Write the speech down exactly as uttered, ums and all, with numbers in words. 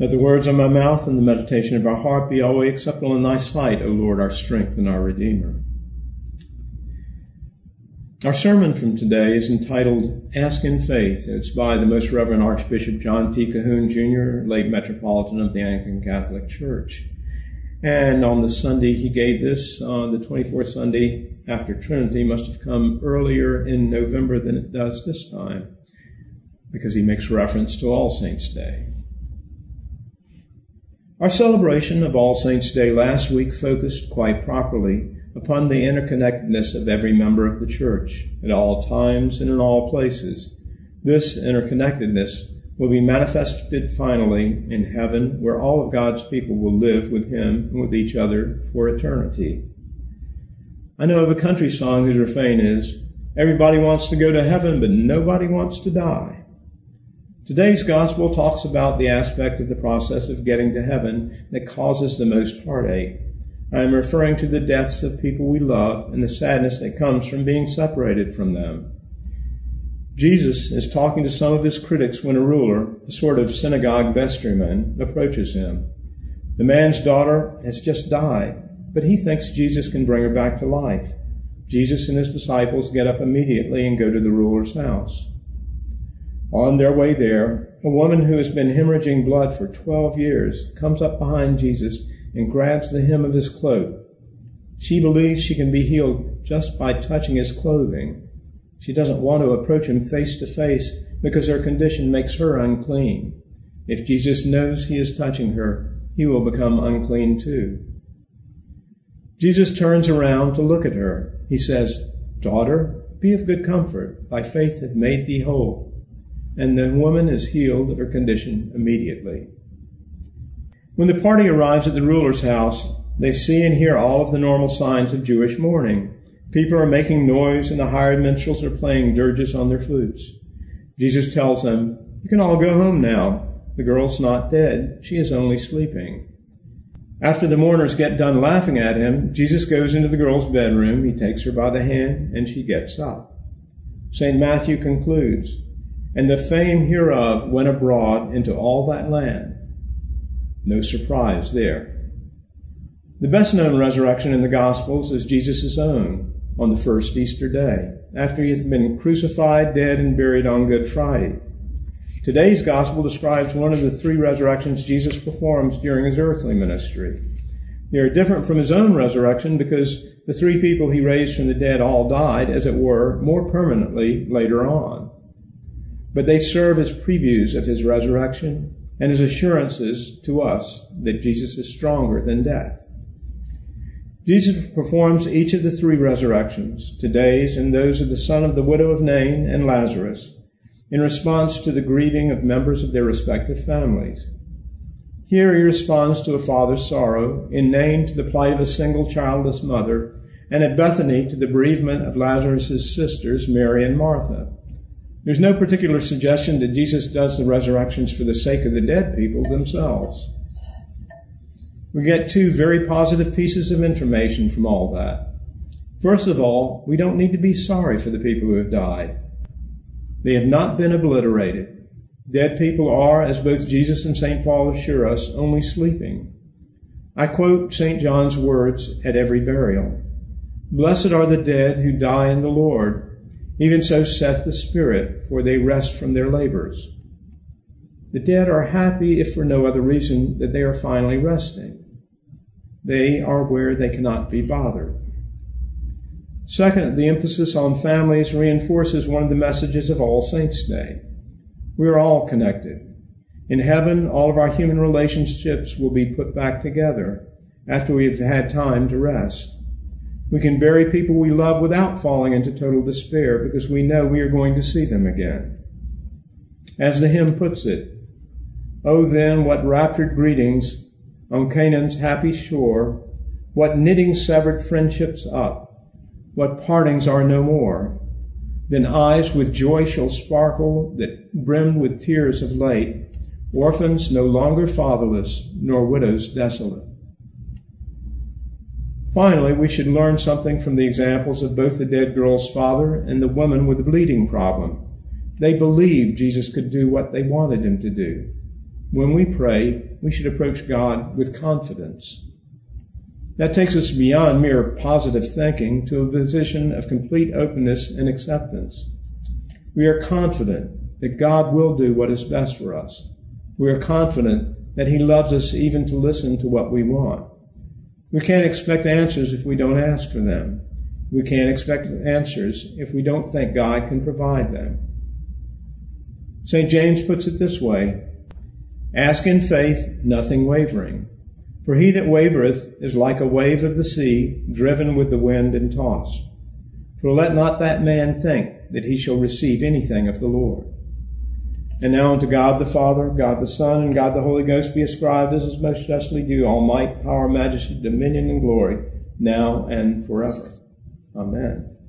Let the words of my mouth and the meditation of our heart be always acceptable in thy sight, O Lord, our strength and our Redeemer. Our sermon from today is entitled Ask in Faith. It's by the Most Reverend Archbishop John T. Cahoon, Junior, late Metropolitan of the Anglican Catholic Church. And on the Sunday he gave this, on uh, the twenty-fourth Sunday after Trinity, must have come earlier in November than it does this time, because he makes reference to All Saints' Day. Our celebration of All Saints' Day last week focused quite properly upon the interconnectedness of every member of the Church at all times and in all places. This interconnectedness will be manifested finally in heaven, where all of God's people will live with Him and with each other for eternity. I know of a country song whose refrain is, "Everybody wants to go to heaven, but nobody wants to die." Today's gospel talks about the aspect of the process of getting to heaven that causes the most heartache. I am referring to the deaths of people we love and the sadness that comes from being separated from them. Jesus is talking to some of his critics when a ruler, a sort of synagogue vestryman, approaches him. The man's daughter has just died, but he thinks Jesus can bring her back to life. Jesus and his disciples get up immediately and go to the ruler's house. On their way there, a woman who has been hemorrhaging blood for twelve years comes up behind Jesus and grabs the hem of his cloak. She believes she can be healed just by touching his clothing. She doesn't want to approach him face to face because her condition makes her unclean. If Jesus knows he is touching her, he will become unclean too. Jesus turns around to look at her. He says, "Daughter, be of good comfort. Thy faith hath made thee whole." And the woman is healed of her condition immediately. When the party arrives at the ruler's house, they see and hear all of the normal signs of Jewish mourning. People are making noise and the hired minstrels are playing dirges on their flutes. Jesus tells them, "You can all go home now. The girl's not dead. She is only sleeping." After the mourners get done laughing at him, Jesus goes into the girl's bedroom. He takes her by the hand and she gets up. Saint Matthew concludes, "And the fame hereof went abroad into all that land." No surprise there. The best-known resurrection in the Gospels is Jesus' own on the first Easter day, after he has been crucified, dead, and buried on Good Friday. Today's Gospel describes one of the three resurrections Jesus performs during his earthly ministry. They are different from his own resurrection because the three people he raised from the dead all died, as it were, more permanently later on. But they serve as previews of his resurrection and as assurances to us that Jesus is stronger than death. Jesus performs each of the three resurrections, today's and those of the son of the widow of Nain and Lazarus, in response to the grieving of members of their respective families. Here he responds to a father's sorrow, in Nain to the plight of a single childless mother, and at Bethany to the bereavement of Lazarus' sisters, Mary and Martha. There's no particular suggestion that Jesus does the resurrections for the sake of the dead people themselves. We get two very positive pieces of information from all that. First of all, we don't need to be sorry for the people who have died. They have not been obliterated. Dead people are, as both Jesus and Saint Paul assure us, only sleeping. I quote Saint John's words at every burial. "Blessed are the dead who die in the Lord. Even so saith the Spirit, for they rest from their labors." The dead are happy, if for no other reason, that they are finally resting. They are where they cannot be bothered. Second, the emphasis on families reinforces one of the messages of All Saints' Day. We are all connected. In heaven, all of our human relationships will be put back together after we have had time to rest. We can bury people we love without falling into total despair because we know we are going to see them again. As the hymn puts it, "Oh then, what raptured greetings on Canaan's happy shore, what knitting severed friendships up, what partings are no more. Then eyes with joy shall sparkle that brimmed with tears of late, orphans no longer fatherless, nor widows desolate." Finally, we should learn something from the examples of both the dead girl's father and the woman with the bleeding problem. They believed Jesus could do what they wanted him to do. When we pray, we should approach God with confidence. That takes us beyond mere positive thinking to a position of complete openness and acceptance. We are confident that God will do what is best for us. We are confident that He loves us even to listen to what we want. We can't expect answers if we don't ask for them. We can't expect answers if we don't think God can provide them. Saint James puts it this way, "Ask in faith, nothing wavering. For he that wavereth is like a wave of the sea, driven with the wind and tossed. For let not that man think that he shall receive anything of the Lord." And now unto God the Father, God the Son, and God the Holy Ghost be ascribed as is most justly due, all might, power, majesty, dominion, and glory, now and forever. Amen.